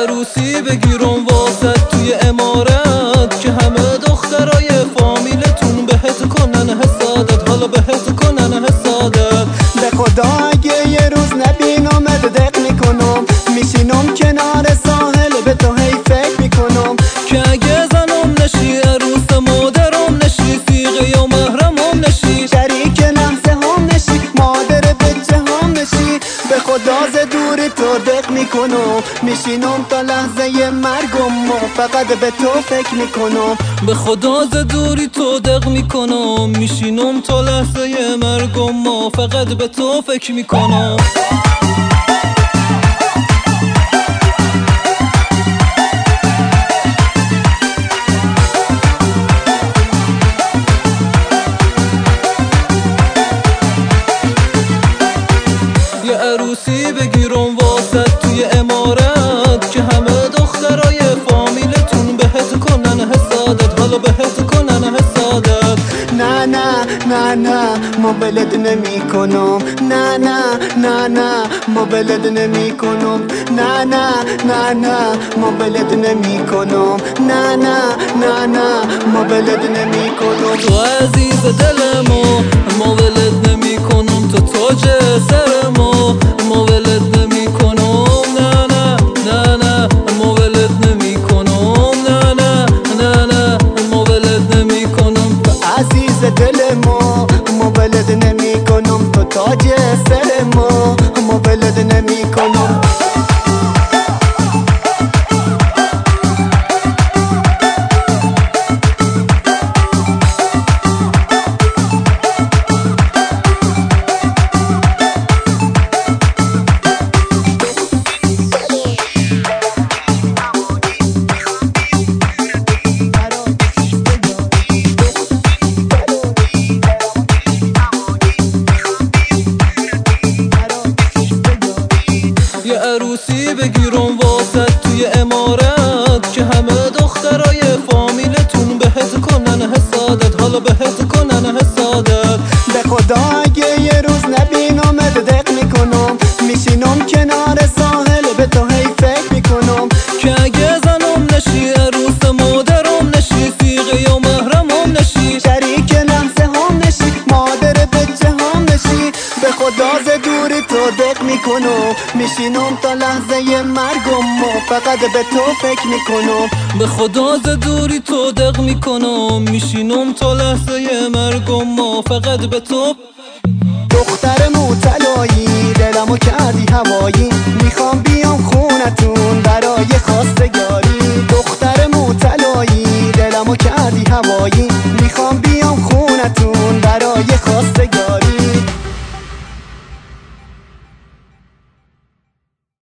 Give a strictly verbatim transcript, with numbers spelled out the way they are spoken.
عروسی بگیرم واسه توی امارت که همه دخترای فامیلتون بهت کنن حسادت، حالا بهت کنن حسادت. به خدا اگه یه روز نبینمت دق میکنم، میشینم کنار ساحل به تو هی فکر میکنم که اگه زنم نشی عروس مادرم نشی، سیغه یا محرمم نشی، شریک لحظه هم نشی، مادر بچه هم نشی. به خدا ز دوری تو دق میکنم، میشینم تا لحظه مرگم و فقط به تو فکر میکنم. به خدا ز دوری تو دق میکنم، میشینم تا لحظه مرگم و فقط به تو فکر میکنم. یه عروسی بگیرم واسه توی امارت که همه دخترای فامیلتون بهت کنن حسادت، حالا بهت کنن حسادت. نه نه نه نه ما بلد نمی کنم، نه نه نه نه ما بلد نمی کنم، نه نه نه نه ما بلد نمی کنم، نه نه نه نه ما بلد نمی کنم. تو عزیز دلمو ما ولد نمی کنم، تو تاج سرمو ما ولد نمی کنم، نه نه نه نه ما ولد نمی کنم، نه نه نه نه ما ولد نمی کنم. عزیز دل ما ما بلد نمی کنم، تو تاج سر ما ما بلد نمی کنم. یه عروسی بگیرم واسه توی امارت که همه دخترای فامیلتون بهت کنن حسادت، حالا بهت کنن حسادت. به خدا اگه یه روز نبینمت دق میکنم، میشینم کنار ساحل به تو هی فکر میکنم که اگه زنم نشی عروس مادرم نشی، سیغه یا محرمم نشی، شریک لحظه هم نشی، مادر بچه هم نشی. به خدا ز دوری تو دق میکنم، میشینم تا لحظه مرگم و فقط به تو فکر میکنم. به خدا ز دوری تو دق میکنم، میشینم تا لحظه مرگم و فقط به تو. دختر موطلایی دلمو کردی هوایی، میخوام